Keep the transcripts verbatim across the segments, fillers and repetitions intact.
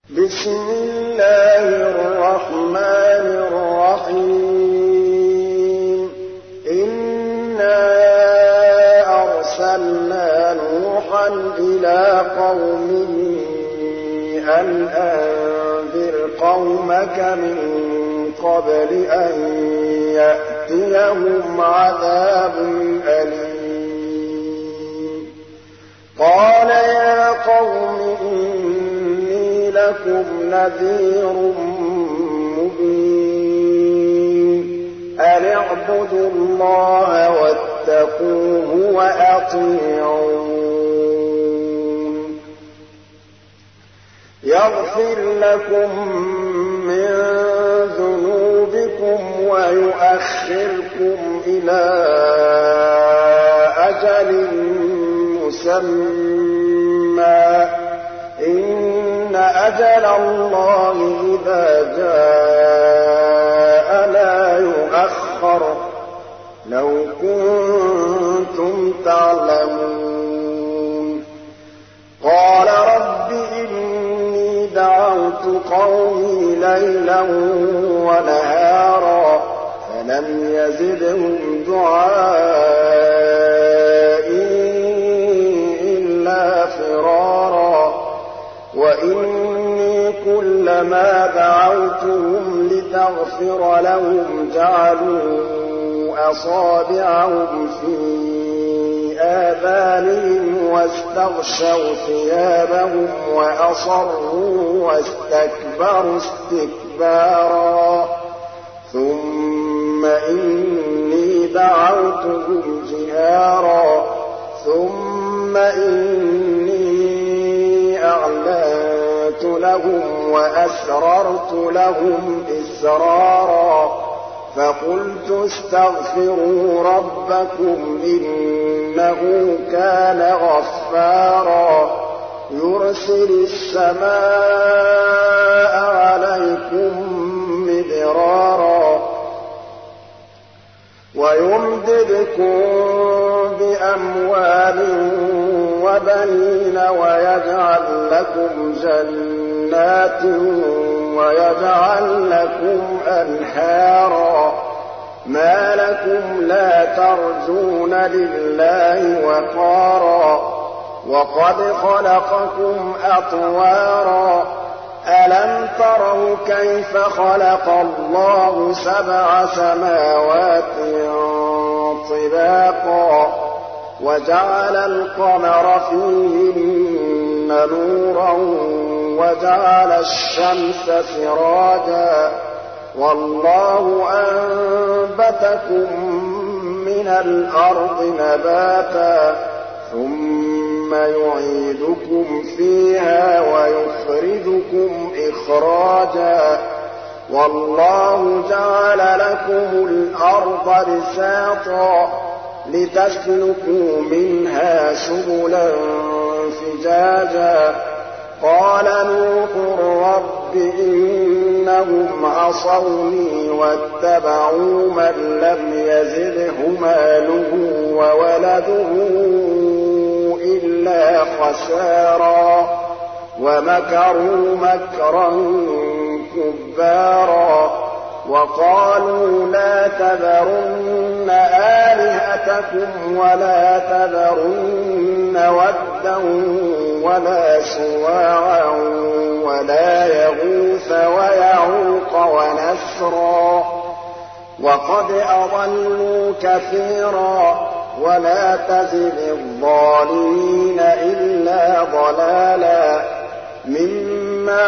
بسم الله الرحمن الرحيم إنا أرسلنا نوحا إلى قومه أن أنذر قومك من قبل أن يأتيهم عذاب أليم قال يا قوم إني لكم نذير مبين أن اعبدوا الله واتقوه وأطيعون يغفر لكم من ذنوبكم ويؤخركم إلى أجل مسمى إن أجل الله إذا جاء لا يؤخر لو كنتم تعلمون قال رب إني دعوت قومي ليلا ونهارا فلم يزدهم دعائي إلا فرارا وإني كلما دعوتهم لتغفر لهم جعلوا أصابعهم في آذانهم واستغشوا ثيابهم وأصروا واستكبروا استكبارا ثم إني دعوتهم جهارا ثم إني أعلنت لهم وأسررت لهم إسرارا فقلت استغفروا ربكم إنه كان غفارا يرسل السماء عليكم مدرارا ويمددكم بأموال وبنين ويجعل لكم جنات ويجعل لكم أنهارا ما لكم لا ترجون لله وقارا وقد خلقكم أطوارا ألم تروا كيف خلق الله سبع سماوات طباقا وجعل القمر فيهن نورا وجعل الشمس سراجا والله أنبتكم من الأرض نباتا ثم يعيدكم فيها ويخرجكم إخراجا والله جعل لكم الأرض بساطا لتسلكوا منها سبلا فجاجا قال نوح رب إنهم عصوني واتبعوا من لم يزده ماله وولده إلا خسارا ومكروا مكرا كبارا وقالوا لا تذرن آلهتكم ولا تذرن ودا ولا سواعا ولا يغوث ويعوق ونسرا وقد أضلوا كثيرا ولا تزد الظالمين إلا ضلالا مما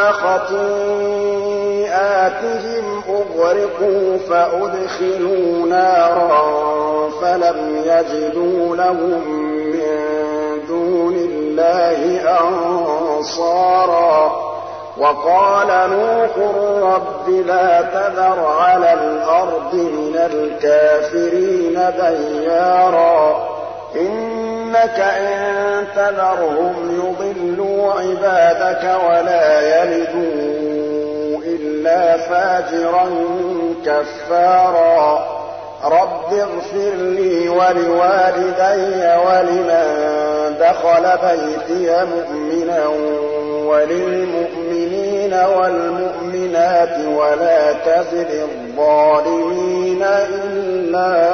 خطيئاتهم أغرقوا فأدخلوا نارا فلم يجدوا لهم من دون الله أنصارا وقال نوح رب لا تذر على الأرض من الكافرين ديارا إنك إن تذرهم يضلوا عبادك ولا يلدوا إلا فاجرا كفارا رب اغفر لي ولوالدي ولمن دخل بيتي مؤمنا وللمؤمنين والمؤمنات ولا تزد الظالمين إلا